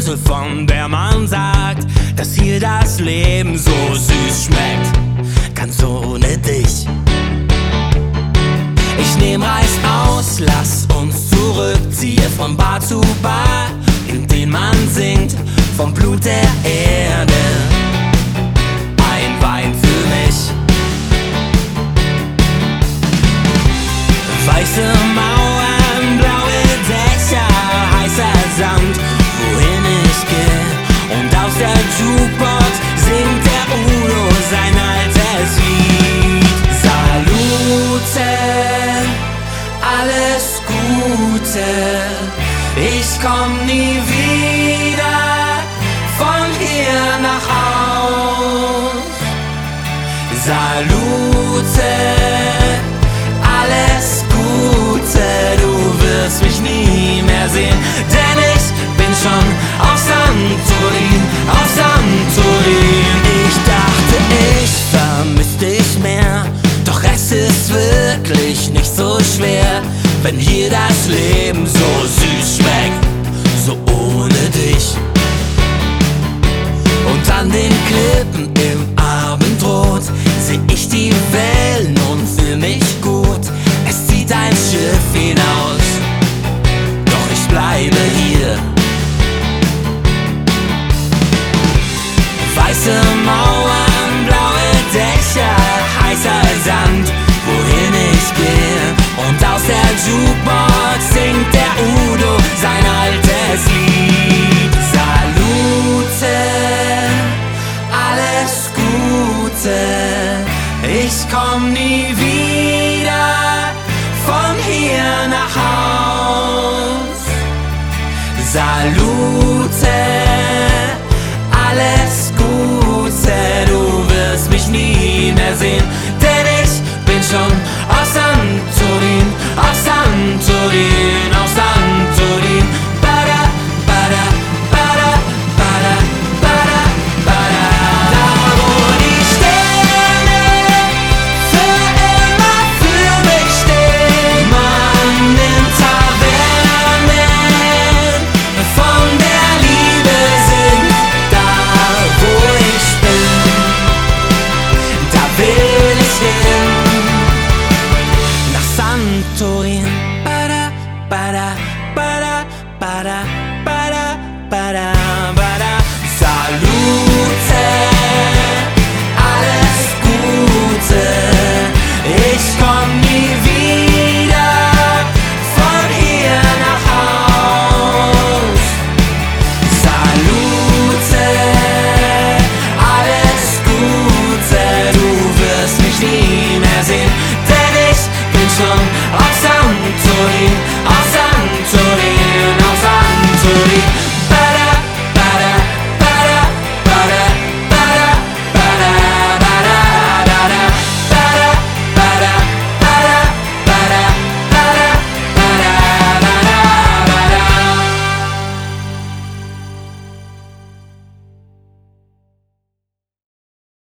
Salute, von der man sagt, dass hier das Leben so süß schmeckt, ganz ohne dich. Ich nehm Reis aus, lass uns zurückziehen von Bar zu Bar, in den man singt vom Blut der Erde. Ein Wein für mich. Weiße Mauern, blaue Dächer, heißer Sand, wohin ich geh. Und aus der Jukebox singt der Udo sein altes Lied. Salute, alles Gute, ich komm nie wieder von hier nach Haus. Salute, alles Gute, du wirst mich nie mehr sehen, denn ich bin schon auf Santorin, auf Santorin. Ich dachte, ich vermiss dich mehr, doch es ist wirklich nicht so schwer, wenn hier das Leben so süß schmeckt, so ohne dich. Und an den Klippen im Abendrot seh ich die Wellen und fühl mich gut. Es zieht ein Schiff hinaus, doch ich bleibe hier. Weiße Mauern, blaue Dächer, heißer Sand, wohin ich gehe. Und aus der Jukebox singt der Udo sein altes Lied. Salute, alles Gute, ich komm nie wieder von hier nach Haus. Salute,